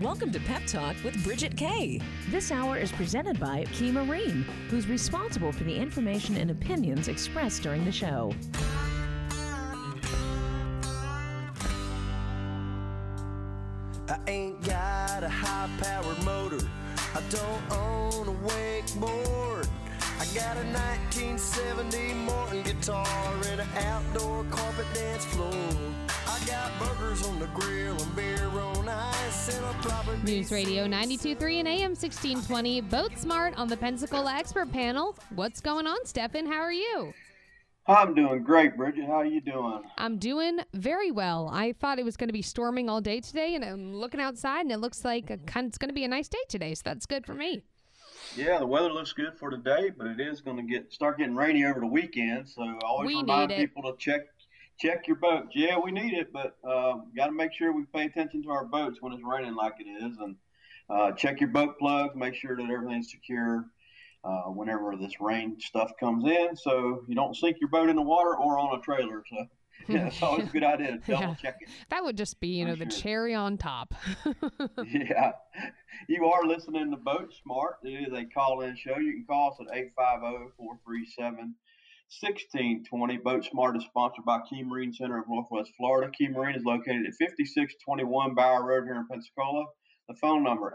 Welcome to Pep Talk with Bridget Kay. This hour is presented by Key Marine, who's responsible for the information and opinions expressed during the show. I ain't got a high-powered motor. I don't own a wakeboard. I got a 1970 Morton guitar and an outdoor carpet dance floor. I got burgers on the grill and beer on ice and a proper News Radio 92.3 and AM 1620. Boat Smart on the Pensacola Expert Panel. What's going on, Stefan? How are you? I'm doing great, Bridget. How are you doing? I'm doing very well. I thought it was going to be storming all day today, and I'm looking outside, and it looks like it's going to be a nice day today, so that's good for me. Yeah, the weather looks good for today, but it is going to start getting rainy over the weekend, so I always remind people to check your boat. Yeah, we need it, but got to make sure we pay attention to our boats when it's raining like it is, and check your boat plugs, make sure that everything's secure whenever this rain stuff comes in, so you don't sink your boat in the water or on a trailer. So yeah, it's always a good idea to double check it. That would just be, the cherry on top. Yeah. You are listening to Boat Smart. It is a call-in show. You can call us at 850-437-1620. Boat Smart is sponsored by Key Marine Center of Northwest Florida. Key Marine is located at 5621 Bower Road here in Pensacola. The phone number,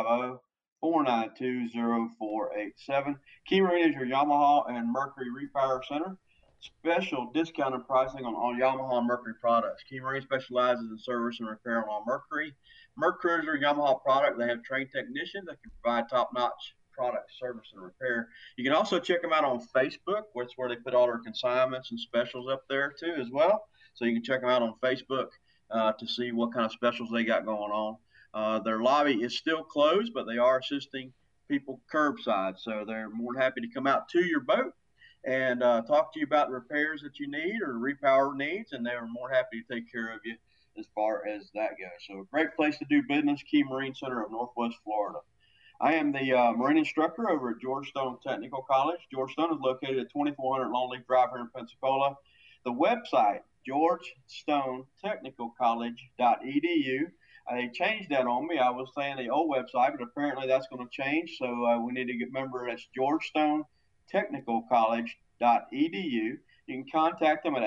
850-492-0487. Key Marine is your Yamaha and Mercury Repower Center. Special discounted pricing on all Yamaha and Mercury products. Key Marine specializes in service and repair on all Mercury Cruiser, Yamaha product. They have trained technicians that can provide top-notch product service and repair. You can also check them out on Facebook, which is where they put all their consignments and specials up there too as well. So you can check them out on Facebook to see what kind of specials they got going on. Their lobby is still closed, but they are assisting people curbside. So they're more than happy to come out to your boat and talk to you about repairs that you need or repower needs, and they're more happy to take care of you as far as that goes. So a great place to do business, Key Marine Center of Northwest Florida. I am the marine instructor over at George Stone Technical College. George Stone is located at 2400 Longleaf Drive here in Pensacola. The website, georgestonetechnicalcollege.edu. They changed that on me. I was saying the old website, but apparently that's going to change. So we need to remember that's georgestonetechnicalcollege.edu. You can contact them at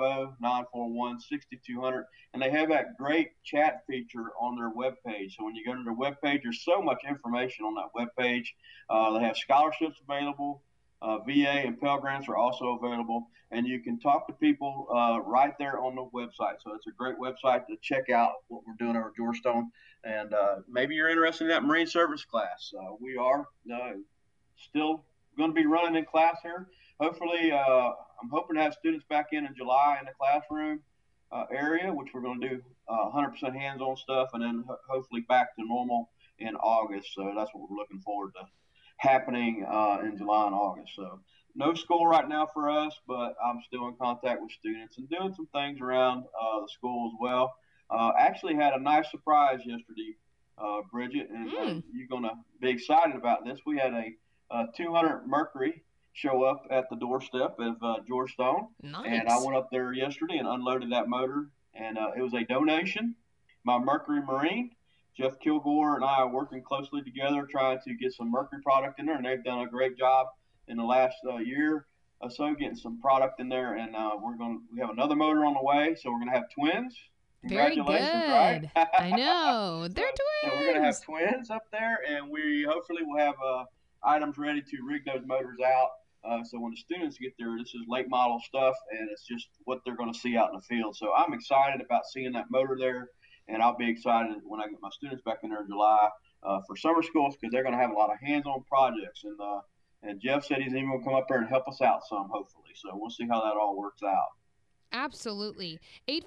850-941-6200, and they have that great chat feature on their webpage. So when you go to their webpage, there's so much information on that webpage. They have scholarships available. VA and Pell Grants are also available, and you can talk to people right there on the website. So it's a great website to check out what we're doing over at George Stone, and maybe you're interested in that Marine Service class. We are still going to be running in class here. Hopefully, I'm hoping to have students back in July in the classroom area, which we're going to do 100% hands-on stuff, and then hopefully back to normal in August. So that's what we're looking forward to happening in July and August. So no school right now for us, but I'm still in contact with students and doing some things around the school as well. Actually had a nice surprise yesterday, Bridget, and you're going to be excited about this. We had a 200 Mercury show up at the doorstep of George Stone. Nice. And I went up there yesterday and unloaded that motor, and it was a donation. My Mercury Marine, Jeff Kilgore, and I are working closely together trying to get some Mercury product in there, and they've done a great job in the last year or so getting some product in there, and we have another motor on the way, so we're going to have twins. Very good. Right? I know. They're twins. So we're going to have twins up there, and we hopefully will have items ready to rig those motors out. So when the students get there, this is late model stuff, and it's just what they're going to see out in the field. So I'm excited about seeing that motor there, and I'll be excited when I get my students back in there in July for summer schools, because they're going to have a lot of hands-on projects. And Jeff said he's even going to come up there and help us out some, hopefully. So we'll see how that all works out. Absolutely.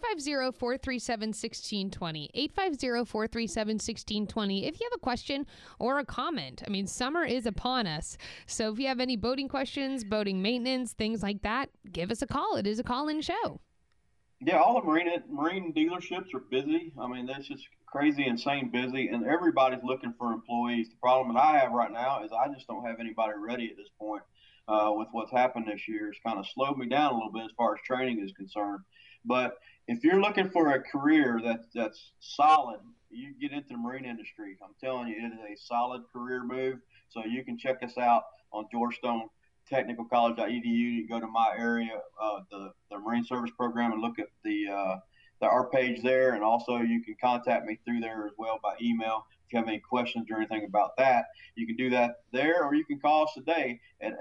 850-437-1620. 850-437-1620. If you have a question or a comment, summer is upon us. So if you have any boating questions, boating maintenance, things like that, give us a call. It is a call-in show. Yeah, all the marine dealerships are busy. That's just crazy, insane busy, and everybody's looking for employees. The problem that I have right now is I just don't have anybody ready at this point. With what's happened this year, it's kind of slowed me down a little bit as far as training is concerned. But if you're looking for a career that's solid you get into the marine industry, I'm telling you, it is a solid career move. So you can check us out on Georgetown Technical College.edu. You can go to my area, the Marine Service Program, and look at our page there. And also you can contact me through there as well by email. If you have any questions or anything about that, you can do that there, or you can call us today at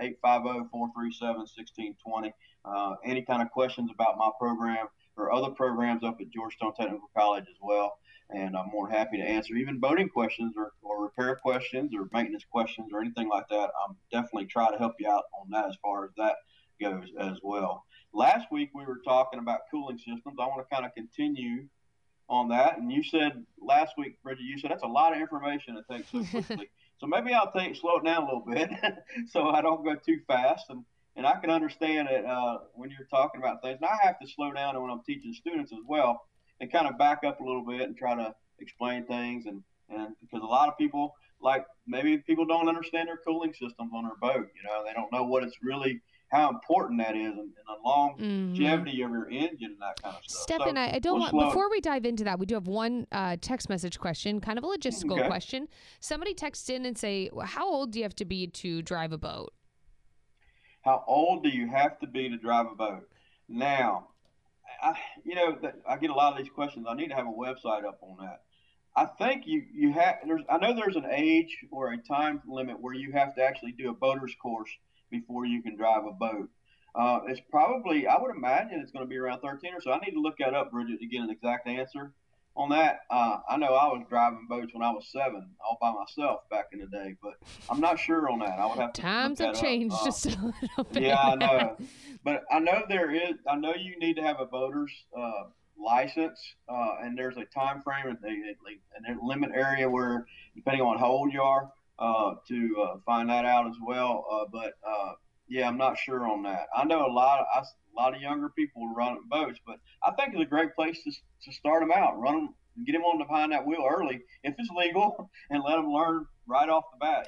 850-437-1620. Any kind of questions about my program or other programs up at Georgetown Technical College as well. And I'm more than happy to answer even boating questions or repair questions or maintenance questions or anything like that. I'm definitely try to help you out on that as far as that goes as well. Last week we were talking about cooling systems. I want to kind of continue on that. And you said last week, Bridget, you said that's a lot of information to take so quickly. So maybe I'll slow it down a little bit so I don't go too fast. And I can understand it when you're talking about things. And I have to slow down when I'm teaching students as well and kind of back up a little bit and try to explain things. And because a lot of people, like maybe people don't understand their cooling systems on their boat. They don't know what it's really, how important that is and the longevity of your engine and that kind of stuff. Stephen, so I don't want, before we dive into that, we do have one text message question, kind of a logistical question. Somebody texts in and say, well, how old do you have to be to drive a boat? How old do you have to be to drive a boat? Now, I get a lot of these questions. I need to have a website up on that. I think you have. I know there's an age or a time limit where you have to actually do a boater's course before you can drive a boat. It's probably, I would imagine it's going to be around 13 or so. I need to look that up, Bridget, to get an exact answer on that. I know I was driving boats when I was 7, all by myself back in the day, but I'm not sure on that. I would have to. Times have changed just a little bit. Yeah, I know. But I know you need to have a boater's license, and there's a time frame and a limit area where, depending on how old you are, to find that out as well. But I'm not sure on that. I know a lot of younger people run boats, but I think it's a great place to start them out. Run them, get them on behind that wheel early if it's legal, and let them learn right off the bat.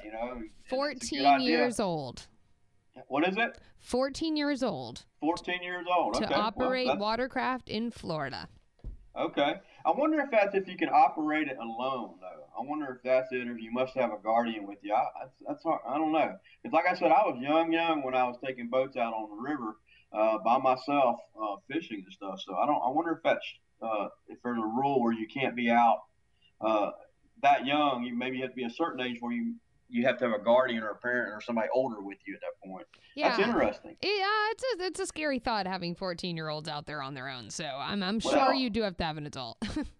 14 years old. What is it? 14 years old. 14 years old. To operate watercraft in Florida. Okay. I wonder if that's if you can operate it alone, though. I wonder if that's it, or you must have a guardian with you. That's hard. I don't know. Because like I said, I was young when I was taking boats out on the river by myself fishing and stuff. So I wonder if that's if there's a rule where you can't be out that young. You maybe have to be a certain age where you have to have a guardian or a parent or somebody older with you at that point. Yeah. That's interesting. Yeah, it's a scary thought having 14-year-olds out there on their own. So I'm sure you do have to have an adult.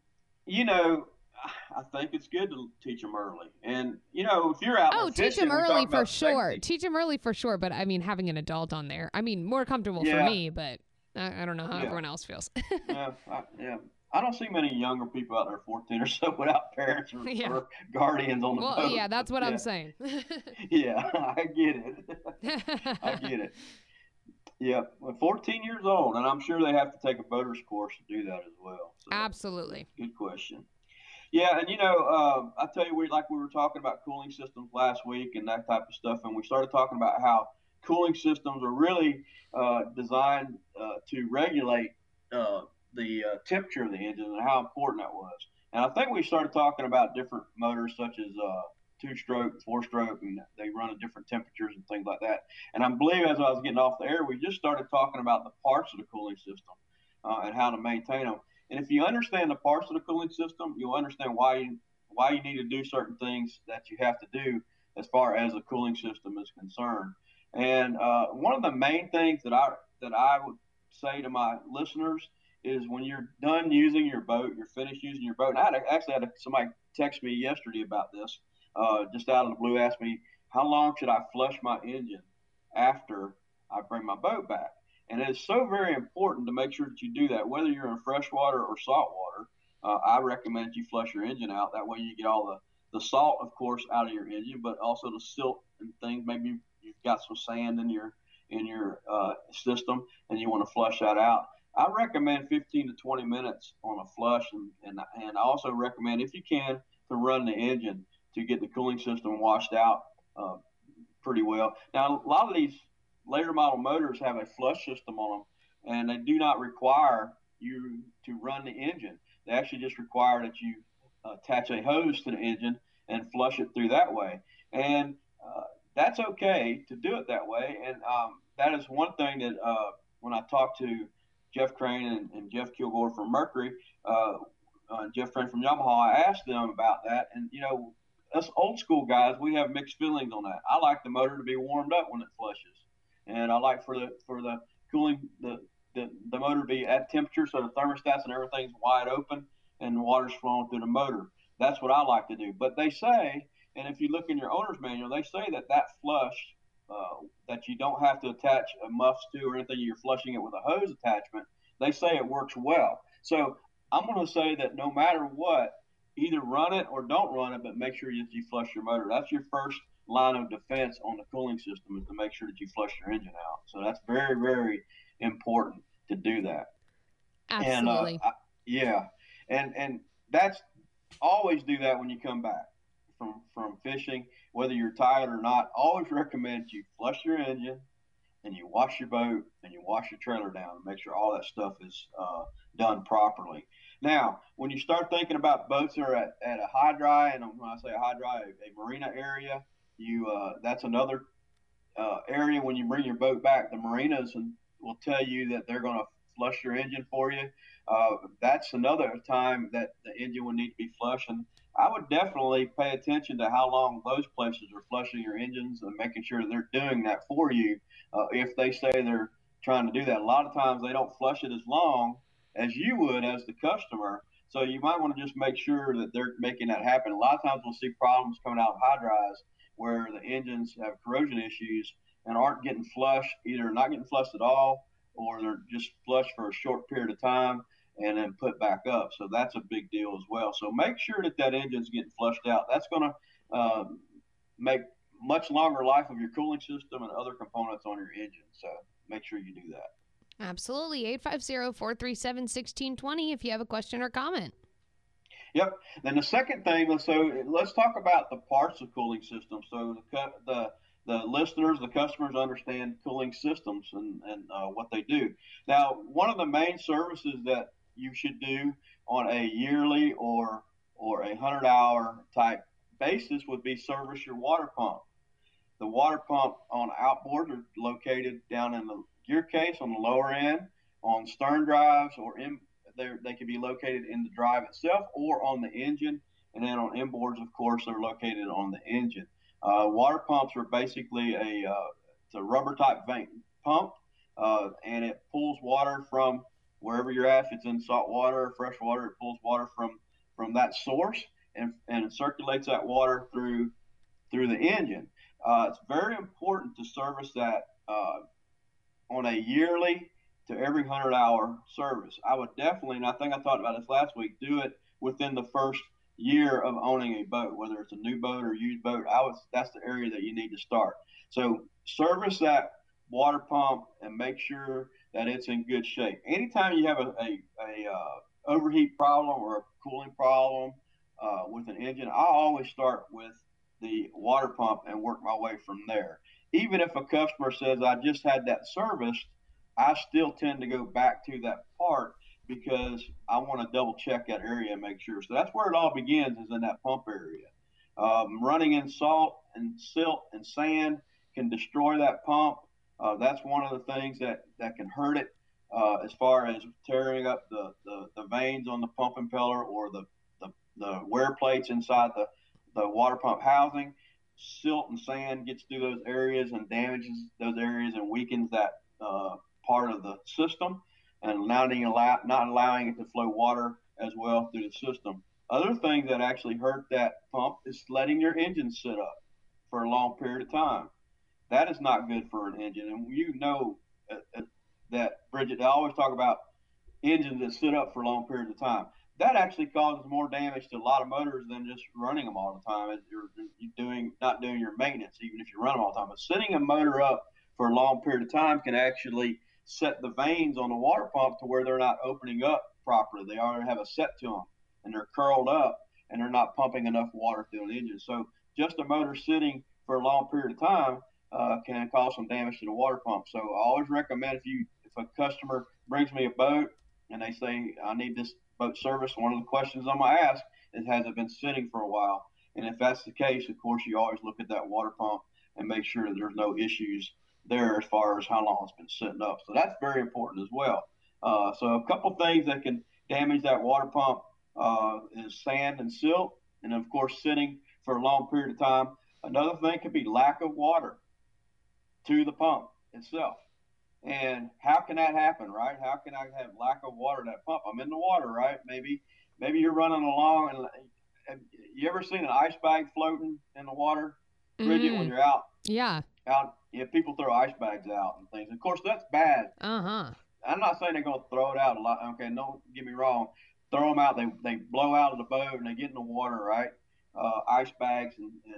I think it's good to teach them early. And, if you're out teach them early for sure. Safety. Teach them early for sure. But, having an adult on there, more comfortable for me, but I don't know how everyone else feels. I don't see many younger people out there 14 or so without parents or guardians on the boat. Yeah, that's what I'm saying. Yeah, I get it. Yeah, 14 years old, and I'm sure they have to take a boater's course to do that as well. So, absolutely. Good question. Yeah, and I tell you, we were talking about cooling systems last week and that type of stuff, and we started talking about how cooling systems are really designed to regulate the temperature of the engine and how important that was. And I think we started talking about different motors such as 2-stroke, 4-stroke, and they run at different temperatures and things like that. And I believe as I was getting off the air, we just started talking about the parts of the cooling system and how to maintain them. And if you understand the parts of the cooling system, you'll understand why you need to do certain things that you have to do as far as the cooling system is concerned. And one of the main things that I would say to my listeners is when you're done using your boat, you're finished using your boat. And I actually had somebody text me yesterday about this, just out of the blue, asked me, how long should I flush my engine after I bring my boat back? And it's so very important to make sure that you do that, whether you're in freshwater or saltwater. I recommend that you flush your engine out. That way you get all the salt, of course, out of your engine, but also the silt and things. Maybe you've got some sand in your system and you want to flush that out. I recommend 15 to 20 minutes on a flush, and I also recommend, if you can, to run the engine to get the cooling system washed out pretty well. Now, a lot of these later model motors have a flush system on them, and they do not require you to run the engine. They actually just require that you attach a hose to the engine and flush it through that way. And that's okay to do it that way. And that is one thing that when I talked to Jeff Crane and Jeff Kilgore from Mercury, Jeff Crane from Yamaha, I asked them about that. And, us old school guys, we have mixed feelings on that. I like the motor to be warmed up when it flushes. And I like for the cooling, the motor to be at temperature so the thermostats and everything's wide open and water's flowing through the motor. That's what I like to do. But they say, and if you look in your owner's manual, they say that flush that you don't have to attach a muffs to or anything, you're flushing it with a hose attachment, they say it works well. So I'm going to say that no matter what, either run it or don't run it, but make sure that you flush your motor. That's your first line of defense on the cooling system, is to make sure that you flush your engine out. So that's very, very important to do that. Absolutely. And and that's always do that when you come back from fishing, whether you're tired or not. Always recommend you flush your engine and you wash your boat and you wash your trailer down and make sure all that stuff is done properly. Now, when you start thinking about boats that are at a high dry, and when I say a high dry, a marina area, that's another area when you bring your boat back. The marinas will tell you that they're going to flush your engine for you. That's another time that the engine would need to be flushed. And I would definitely pay attention to how long those places are flushing your engines and making sure they're doing that for you. If they say they're trying to do that, a lot of times they don't flush it as long as you would as the customer. So you might want to just make sure that they're making that happen. A lot of times we'll see problems coming out of high dries where the engines have corrosion issues and aren't getting flushed, either not getting flushed at all, or they're just flushed for a short period of time and then put back up. So that's a big deal as well. So make sure that engine's getting flushed out. That's going to make much longer life of your cooling system and other components on your engine. So make sure you do that. Absolutely. 850-437-1620 if you have a question or comment. Yep. Then the second thing, let's talk about the parts of cooling systems. So the listeners, the customers understand cooling systems and what they do. Now, one of the main services that you should do on a yearly or a 100-hour type basis would be service your water pump. The water pump on outboard are located down in the gear case on the lower end, on stern drives, or they can be located in the drive itself or on the engine. And then on inboards, of course, they're located on the engine. Water pumps are basically it's a rubber type vane pump, and it pulls water from wherever you're at. If it's in salt water or fresh water, it pulls water from that source and circulates that water through the engine. It's very important to service that on a yearly to every 100-hour service. I would definitely, and I think I talked about this last week, do it within the first year of owning a boat, whether it's a new boat or used boat. That's the area that you need to start. So service that water pump and make sure that it's in good shape. Anytime you have a overheat problem or a cooling problem with an engine, I always start with the water pump and work my way from there. Even if a customer says, I just had that serviced, I still tend to go back to that part because I want to double check that area and make sure. So that's where it all begins, is in that pump area. Running in salt and silt and sand can destroy that pump. That's one of the things that can hurt it as far as tearing up the vanes on the pump impeller or the wear plates inside the water pump housing. Silt and sand gets through those areas and damages those areas and weakens that part of the system, and not allowing it to flow water as well through the system. Other things that actually hurt that pump is letting your engine sit up for a long period of time. That is not good for an engine. And you know that, Bridget, I always talk about engines that sit up for long periods of time. That actually causes more damage to a lot of motors than just running them all the time. You're not doing your maintenance, even if you run them all the time. But sitting a motor up for a long period of time can actually set the vanes on the water pump to where they're not opening up properly. They already have a set to them, and they're curled up, and they're not pumping enough water through an engine. So just a motor sitting for a long period of time can cause some damage to the water pump. So I always recommend if a customer brings me a boat and they say, I need this boat service, one of the questions I'm going to ask it hasn't been sitting for a while. And if that's the case, of course, you always look at that water pump and make sure that there's no issues there as far as how long it's been sitting up. So that's very important as well. So a couple things that can damage that water pump is sand and silt, and of course sitting for a long period of time. Another thing could be lack of water to the pump itself. And how can that happen, right? How can I have lack of water in that pump? I'm in the water, right? Maybe you're running along, and you ever seen an ice bag floating in the water, Bridget, when you're out? Yeah. People throw ice bags out and things. Of course, that's bad. Uh-huh. I'm not saying they're going to throw it out a lot. Okay, don't get me wrong. Throw them out. They blow out of the boat and they get in the water, right? Ice bags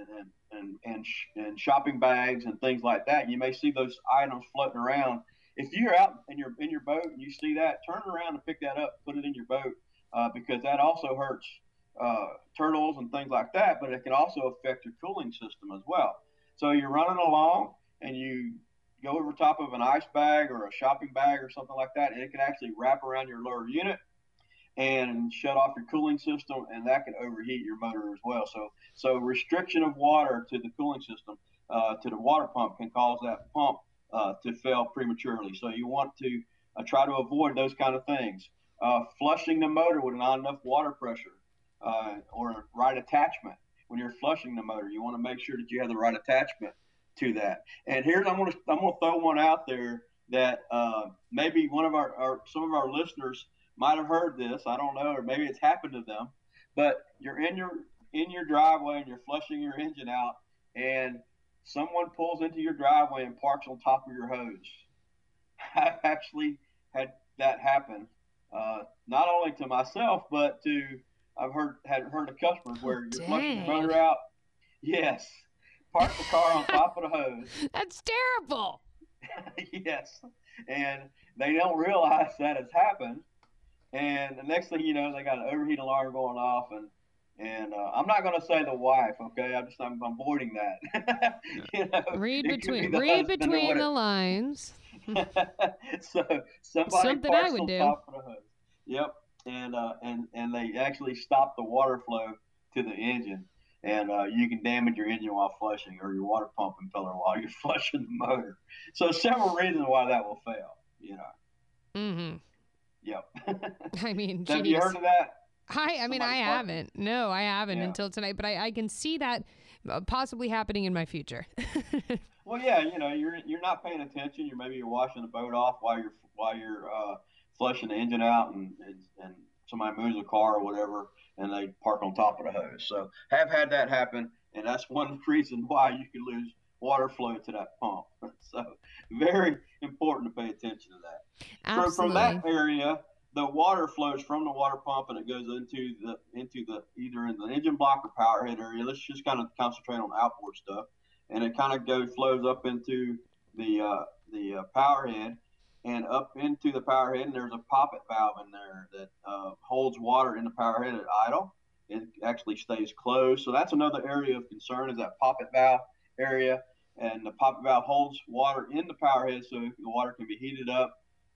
and shopping bags and things like that. You may see those items floating around. If you're out in your boat and you see that, turn around and pick that up, put it in your boat, because that also hurts turtles and things like that. But it can also affect your cooling system as well. So you're running along and you go over top of an ice bag or a shopping bag or something like that, and it can actually wrap around your lower unit and shut off your cooling system, and that can overheat your motor as well. So restriction of water to the cooling system, to the water pump, can cause that pump to fail prematurely. So you want to try to avoid those kind of things. Flushing the motor with not enough water pressure or right attachment. When you're flushing the motor, you want to make sure that you have the right attachment to that. And here's I'm gonna throw one out there that maybe some of our listeners might have heard this. I don't know, or maybe it's happened to them. But you're in your driveway and you're flushing your engine out, and someone pulls into your driveway and parks on top of your hose. I've actually had that happen, not only to myself, but I've heard of customers where you're flushing your motor out. Yes. Park the car on top of the hose. That's terrible. Yes. And they don't realize that has happened. And the next thing you know, they got an overheat alarm going off. And I'm not going to say the wife, okay? I'm avoiding that. Read between the lines. So somebody Something parks I would on do. top of the hose. Yep. And they actually stop the water flow to the engine. And you can damage your engine while flushing, or your water pump impeller while you're flushing the motor. So several reasons why that will fail, Mm-hmm. Yep. I mean, have you heard of that? I haven't. No, I haven't until tonight, but I can see that possibly happening in my future. Well, yeah, you're not paying attention. You're washing the boat off while you're flushing the engine out, and somebody moves the car or whatever, and they park on top of the hose. So have had that happen, and that's one reason why you could lose water flow to that pump. So very important to pay attention to that. Absolutely. From that area, the water flows from the water pump and it goes into the either in the engine block or power head area. Let's just kind of concentrate on outboard stuff, and it kind of flows up into the power head. And up into the power head, and there's a poppet valve in there that holds water in the power head at idle. It actually stays closed. So that's another area of concern, is that poppet valve area. And the poppet valve holds water in the power head so the water can be heated up,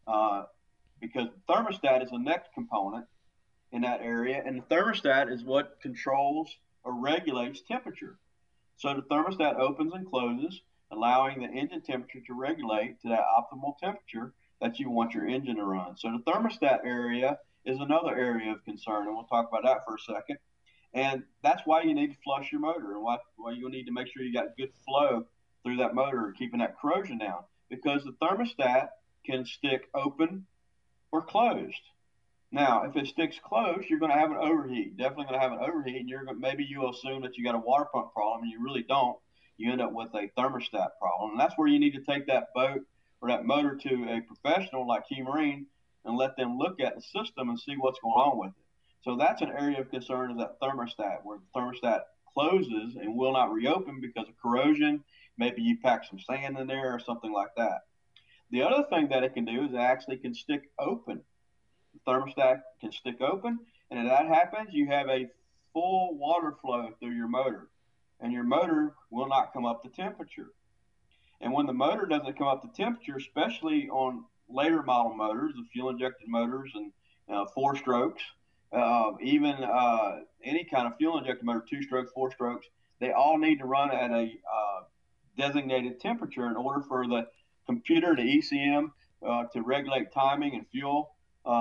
because the thermostat is the next component in that area. And the thermostat is what controls or regulates temperature. So the thermostat opens and closes, allowing the engine temperature to regulate to that optimal temperature that you want your engine to run. So the thermostat area is another area of concern, and we'll talk about that for a second. And that's why you need to flush your motor, and why you'll need to make sure you got good flow through that motor, keeping that corrosion down, because the thermostat can stick open or closed. Now, if it sticks closed, you're going to have an overheat. Definitely going to have an overheat, and maybe you'll assume that you got a water pump problem, and you really don't. You end up with a thermostat problem. And that's where you need to take that boat or that motor to a professional like Key Marine and let them look at the system and see what's going on with it. So that's an area of concern, is that thermostat, where the thermostat closes and will not reopen because of corrosion. Maybe you pack some sand in there or something like that. The other thing that it can do is it actually can stick open. The thermostat can stick open, and if that happens, you have a full water flow through your motor, and your motor will not come up to temperature. And when the motor doesn't come up to temperature, especially on later model motors, the fuel injected motors and 4 strokes, even any kind of fuel injector motor, 2 strokes, 4 strokes, they all need to run at a designated temperature in order for the computer, the ECM, to regulate timing and fuel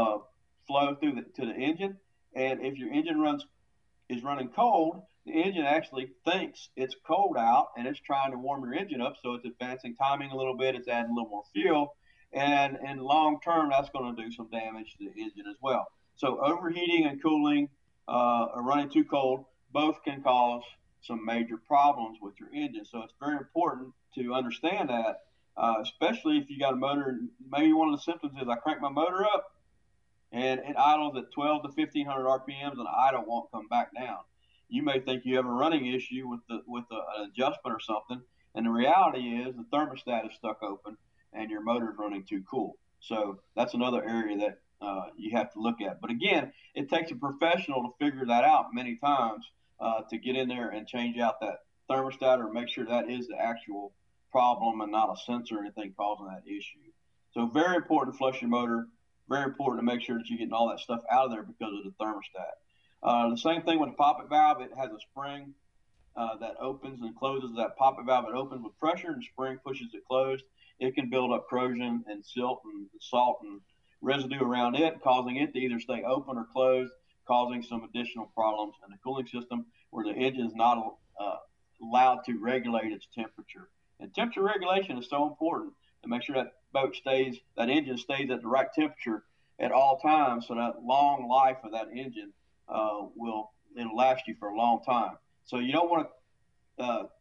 flow to the engine. And if your engine is running cold, the engine actually thinks it's cold out and it's trying to warm your engine up, so it's advancing timing a little bit, it's adding a little more fuel, and in long term that's going to do some damage to the engine as well. So overheating and cooling or running too cold both can cause some major problems with your engine. So it's very important to understand that, especially if you got a motor. Maybe one of the symptoms is I crank my motor up and it idles at 12 to 1500 RPMs and I don't want to come back down. You may think you have a running issue with an adjustment or something, and the reality is the thermostat is stuck open and your motor is running too cool. So that's another area that you have to look at. But again, it takes a professional to figure that out many times to get in there and change out that thermostat or make sure that is the actual problem and not a sensor or anything causing that issue. So very important to flush your motor. Very important to make sure that you're getting all that stuff out of there because of the thermostat. The same thing with the poppet valve. It has a spring that opens and closes. That poppet valve, it opens with pressure and the spring pushes it closed. It can build up corrosion and silt and salt and residue around it, causing it to either stay open or closed, causing some additional problems in the cooling system where the engine is not allowed to regulate its temperature. And temperature regulation is so important to make sure that engine stays at the right temperature at all times, so that long life of that engine it'll last you for a long time. So you don't want to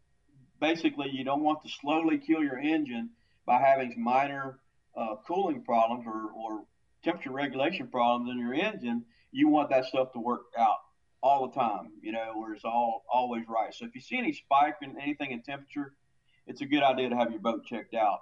you don't want to slowly kill your engine by having minor cooling problems or temperature regulation problems in your engine. You want that stuff to work out all the time, where it's always right. So if you see any spike in anything in temperature, it's a good idea to have your boat checked out.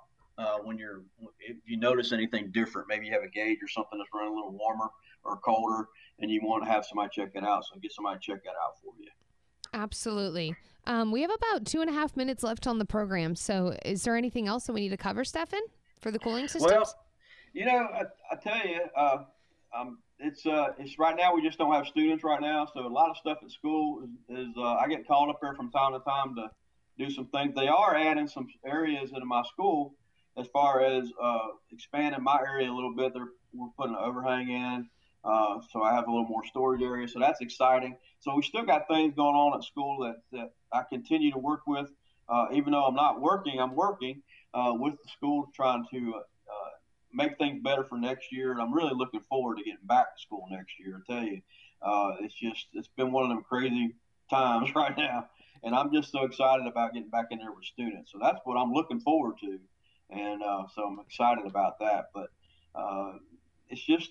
If you notice anything different, maybe you have a gauge or something that's running a little warmer or colder, and you want to have somebody check it out. So get somebody to check that out for you. Absolutely. We have about 2.5 minutes left on the program. So is there anything else that we need to cover, Stefan, for the cooling systems? Well, I tell you, it's right now we just don't have students right now. So a lot of stuff at school is I get called up there from time to time to do some things. They are adding some areas into my school as far as expanding my area a little bit. We're putting an overhang in, so I have a little more storage area. So that's exciting. So we still got things going on at school that I continue to work with. Even though I'm not working, I'm working with the school trying to make things better for next year. And I'm really looking forward to getting back to school next year. I tell you, it's been one of them crazy times right now. And I'm just so excited about getting back in there with students. So that's what I'm looking forward to. And so I'm excited about that. But it's just,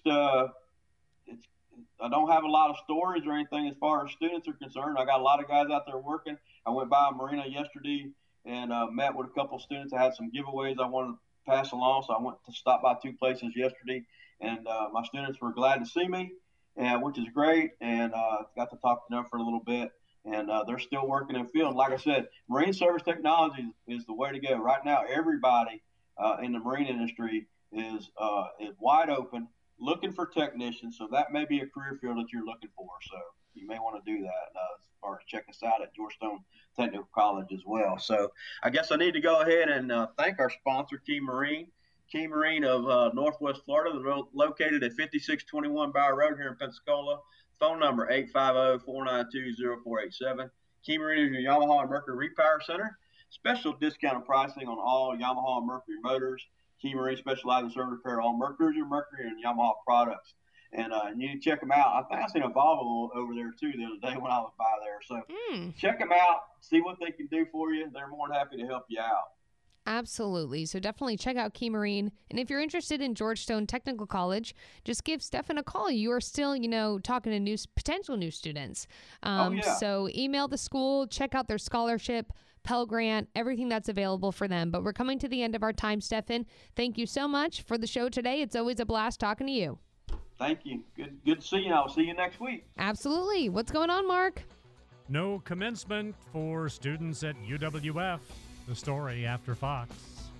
I don't have a lot of stories or anything as far as students are concerned. I got a lot of guys out there working. I went by a marina yesterday and met with a couple of students. I had some giveaways I wanted to pass along. So I went to stop by 2 places yesterday. And my students were glad to see me, which is great. And got to talk to them for a little bit. And they're still working in the field. Like I said, marine service technology is the way to go. Right now, everybody in the marine industry is wide open, looking for technicians. So that may be a career field that you're looking for. So you may want to do that as far as check us out at Georgetown Technical College as well. So I guess I need to go ahead and thank our sponsor, Key Marine. Key Marine of Northwest Florida. They're located at 5621 Bower Road here in Pensacola. Phone number 850-492-0487. Key Marine is your Yamaha and Mercury Repower Center. Special discounted pricing on all Yamaha and Mercury motors. Key Marine specializes in service repair all Mercury and Yamaha products. And you need to check them out. I think I seen a Volvo over there too the other day when I was by there. So check them out, see what they can do for you. They're more than happy to help you out. Absolutely. So definitely check out Key Marine. And if you're interested in Georgetown Technical College, just give Stefan a call. You are still, talking to potential new students. So email the school, check out their scholarship, Pell Grant, everything that's available for them. But we're coming to the end of our time, Stefan. Thank you so much for the show today. It's always a blast talking to you. Thank you. Good to see you. I'll see you next week. Absolutely. What's going on, Mark? No commencement for students at UWF. The story after Fox.